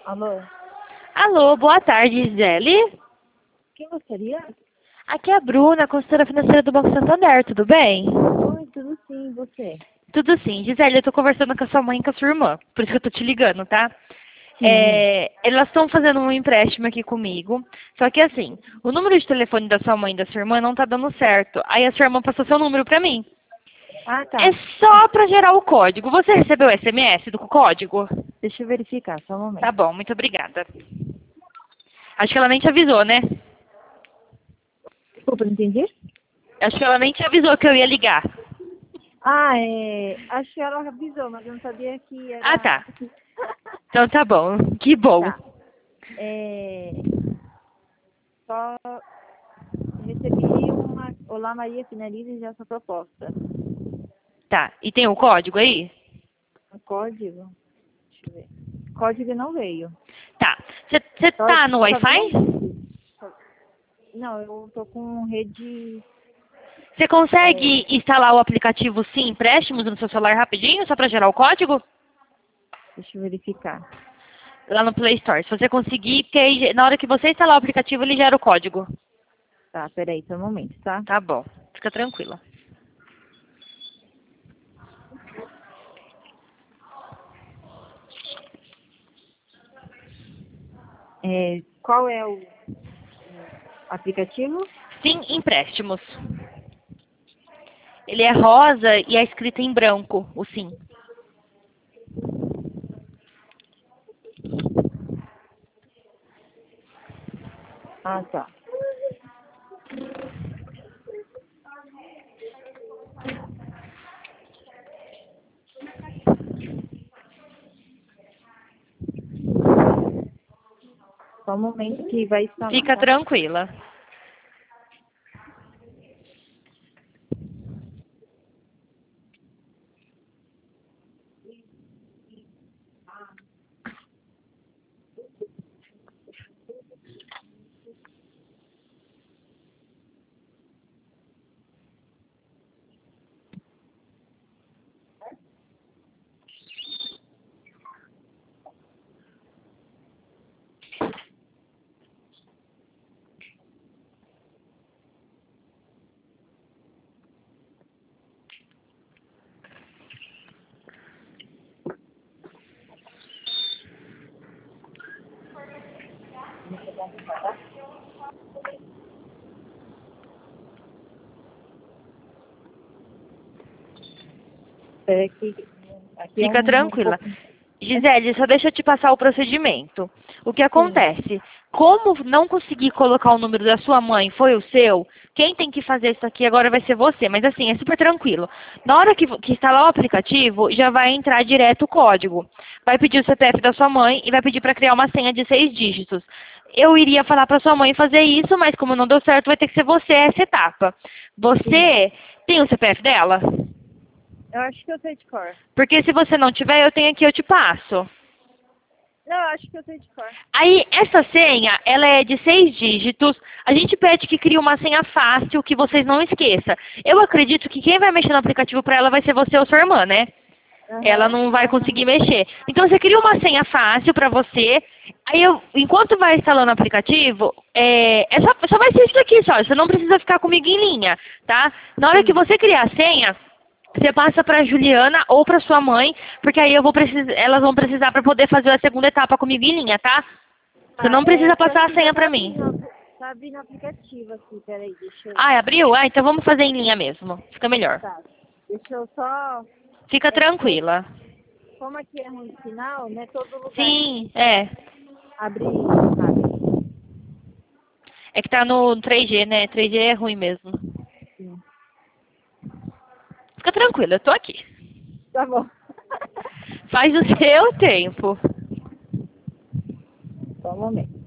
Alô, Alô, boa tarde, Gisele. quem gostaria? Aqui é a Bruna, consultora financeira do Banco Santander, tudo bem? Oi, tudo sim, e você? Tudo sim. Gisele, eu tô conversando com a sua mãe e com a sua irmã, por isso que eu tô te ligando, tá? Sim. Elas estão fazendo um empréstimo aqui comigo, só que assim, o número de telefone da sua mãe e da sua irmã não tá dando certo. Aí a sua irmã passou seu número pra mim. Ah, É tá. só pra gerar o código. Você recebeu o SMS do código? Deixa eu verificar, só um Tá momento. bom, muito obrigada. Acho que ela nem te avisou, né? Desculpa, não entendi? Acho que ela nem te avisou que eu ia ligar. Ah, acho que ela avisou, mas eu não sabia que Ah, era... tá. Então tá bom. Que bom. Tá. Só recebi uma... Olá, Maria, finalize já sua proposta. Tá. E tem o código aí? O código? Deixa eu ver. Código não veio. Tá. Você Só, tá no só veio Wi-Fi? a rede. Não, eu tô com rede... Você é, consegue instalar o aplicativo Sim Empréstimos no seu celular rapidinho, só pra gerar o código? deixa eu verificar. Lá no Play Store. Se você conseguir, porque aí, na hora que você instalar o aplicativo, ele gera o código. Tá, peraí, só um momento, tá? Tá bom. Fica tranquila. Qual é o aplicativo? Sim Empréstimos. Ele é rosa e é escrito em branco, o Sim. Ah, tá. Só um momento que vai instalar, Fica tá? tranquila. Espera que aqui é Fica um tranquila. pouco. Gisele, só deixa eu te passar o procedimento. O que Sim. acontece? Como não conseguir colocar o número da sua mãe foi o seu, quem tem que fazer isso aqui agora vai ser você. Mas assim, é super tranquilo. Na hora que instalar o aplicativo, já vai entrar direto o código. Vai pedir o CPF da sua mãe e vai pedir para criar uma senha de 6 dígitos. Eu iria falar para sua mãe fazer isso, mas como não deu certo, vai ter que ser você essa etapa. Sim. Você tem o CPF dela? Eu acho que eu sei de cor. Porque se você não tiver, eu tenho aqui, eu te passo. Não, eu acho que eu sei de cor. Aí, essa senha, ela é de 6 dígitos. A gente pede que crie uma senha fácil, que vocês não esqueçam. Eu acredito que quem vai mexer no aplicativo para ela vai ser você ou sua irmã, né? Ela Aham. não vai conseguir mexer. Então, você cria uma senha fácil para você. Aí, enquanto vai instalando o aplicativo, só vai ser isso aqui, só. Você não precisa ficar comigo em linha, tá? Na hora que Sim. você criar a senha, você passa para Juliana ou para sua mãe, porque aí elas vão precisar para poder fazer a segunda etapa comigo em linha, tá? Você Ah, não precisa que eu acho passar a que já senha pra mim. tá abrindo o aplicativo aqui. Peraí, deixa eu. Ah, abriu? Ah, então vamos fazer em linha mesmo. Fica melhor. Tá. Deixa eu só. Fica É porque, tranquila. como aqui é ruim de sinal, né? Todo lugar Sim, é. abre rápido. É que tá no 3G, né? 3G é ruim mesmo. Sim. Fica tranquila, eu tô aqui. Tá bom. Faz o seu tempo. Só um momento.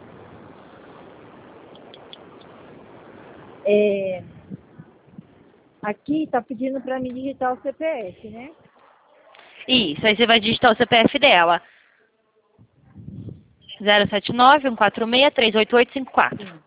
É, Aqui tá pedindo para mim digitar o CPF, né? Isso, aí você vai digitar o CPF dela. 079-146-38854. Sim.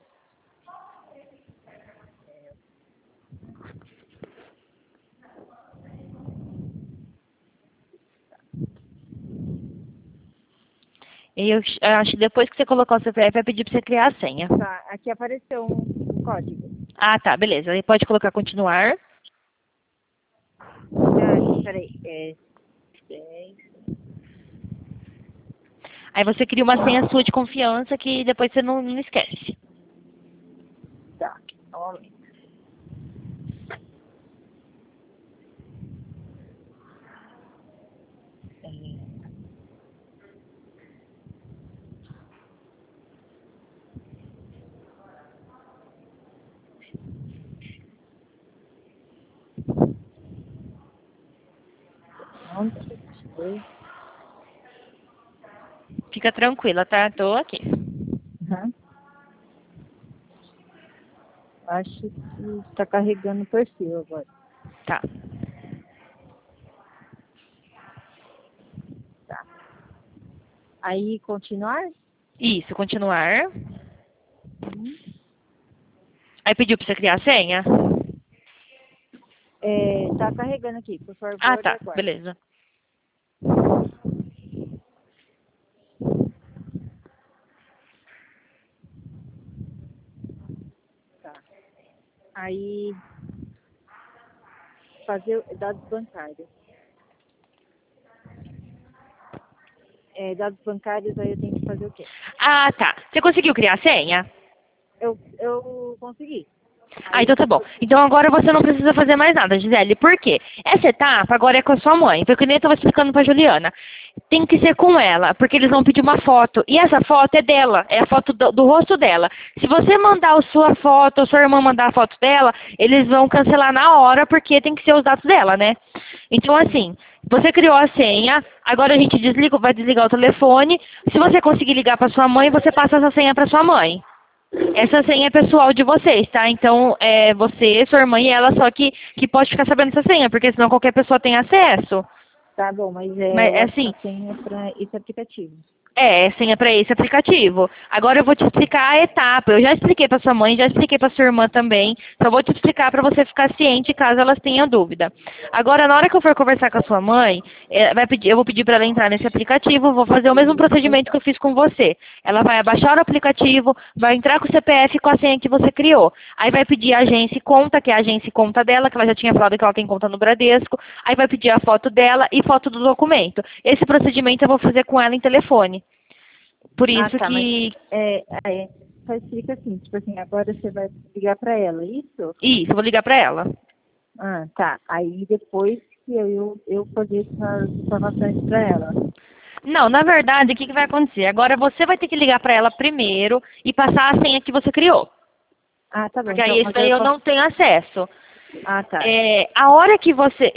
E eu acho que depois que você colocar o CPF, vai pedir pra você criar a senha. Tá, aqui apareceu um código. Ah, tá, beleza. Aí pode colocar continuar. Peraí, 10. Aí você cria uma senha sua de confiança que depois você não esquece. Tá, novamente. Fica tranquila, tá? Tô aqui. Uhum. Acho que está carregando o perfil agora. Tá. Tá. Aí, continuar? Isso, continuar. Aí pediu pra você criar a senha? Tá carregando aqui, por favor, Ah, tá. aguarde. Beleza. Tá. Aí, fazer dados bancários. Dados bancários, aí eu tenho que fazer o quê? Ah, tá. Você conseguiu criar a senha? Eu consegui. Ah, então tá bom. Então agora você não precisa fazer mais nada, Gisele. Por quê? Essa etapa agora é com a sua mãe. Foi o que eu nem estava explicando pra Juliana. Tem que ser com ela, porque eles vão pedir uma foto. E essa foto é dela, é a foto do rosto dela. Se você mandar a sua foto, ou sua irmã mandar a foto dela, eles vão cancelar na hora, porque tem que ser os dados dela, né? Então, assim, você criou a senha, agora a gente vai desligar o telefone. Se você conseguir ligar pra sua mãe, você passa essa senha pra sua mãe. Essa senha é pessoal de vocês, tá? Então, é você, sua irmã e ela só que pode ficar sabendo essa senha, porque senão qualquer pessoa tem acesso. Tá bom, mas Mas, assim, a senha para esse aplicativo. é senha para esse aplicativo. Agora eu vou te explicar a etapa. Eu já expliquei para sua mãe, já expliquei para sua irmã também. Só vou te explicar para você ficar ciente caso elas tenham dúvida. Agora, na hora que eu for conversar com a sua mãe, eu vou pedir para ela entrar nesse aplicativo, vou fazer o mesmo procedimento que eu fiz com você. Ela vai abaixar o aplicativo, vai entrar com o CPF e com a senha que você criou. Aí vai pedir a agência e conta, que é a agência e conta dela, que ela já tinha falado que ela tem conta no Bradesco. Aí vai pedir a foto dela e foto do documento. Esse procedimento eu vou fazer com ela em telefone. Por isso Tá, que... mas só explica assim, tipo assim, agora você vai ligar para ela, isso? Isso, eu vou ligar pra ela. Ah, tá. Aí depois que eu fazer essas informações para ela. Não, na verdade, o que vai acontecer? Agora você vai ter que ligar pra ela primeiro e passar a senha que você criou. Ah, tá bom. Porque Então, aí isso mas daí eu posso... não tenho acesso. Ah, tá. A hora que você...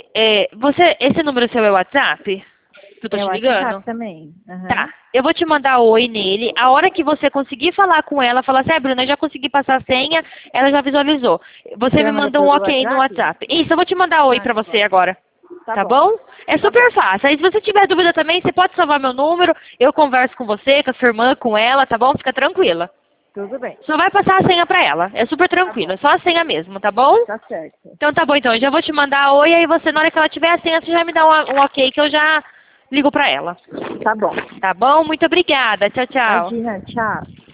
esse número seu é o WhatsApp? Que eu tô te o ligando? WhatsApp também. Aham. Tá. Eu vou te mandar oi nele. A hora que você conseguir falar com ela, falar assim, Bruna, eu já consegui passar a senha, ela já visualizou. Você me vai mandar manda um pelo ok no WhatsApp? WhatsApp. Isso, eu vou te mandar oi pra Tá você bom. agora. Tá bom? É super fácil. Aí se você tiver dúvida também, você pode salvar meu número, eu converso com você, com a sua irmã, com ela, tá bom? Fica tranquila. Tudo bem. Só vai passar a senha pra ela. É super tranquilo, é só a senha mesmo, tá bom? Tá certo. Então tá bom, então. Eu já vou te mandar oi, aí você, na hora que ela tiver a senha, você já me dá um ok que eu já ligo pra ela. Tá bom. Tá bom? Muito obrigada. Tchau, tchau. Imagina, tchau.